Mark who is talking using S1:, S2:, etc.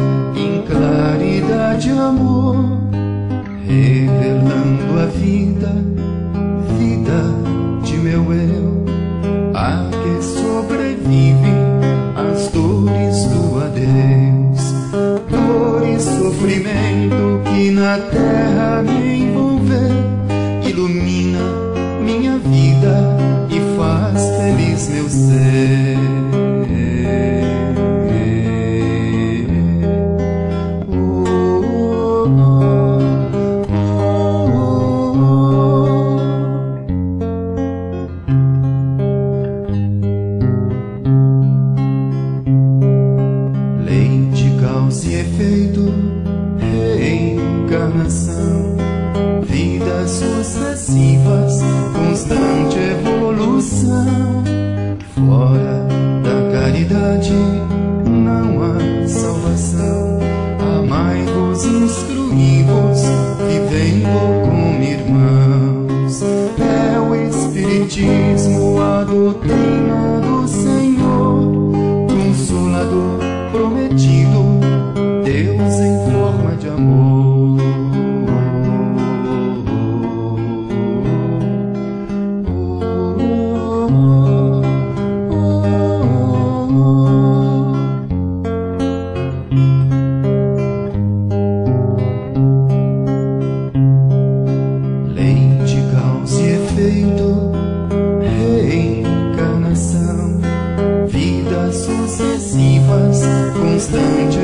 S1: em claridade e amor, revelando a vida, vida de meu eu, a que sobrevive as dores do adeus, dor e sofrimento que na terra me envolver, ilumina minha vida e faz feliz meu ser. Causa e efeito, reencarnação, vidas sucessivas, constante evolução. Fora da caridade não há salvação. Amai-vos, instruí-vos, vivendo como irmãos. É o Espiritismo, a doutrina do Senhor, Consolador prometido, Deus em forma de amor. Lei de causa e efeito, reencarnação, vidas sucessivas, constante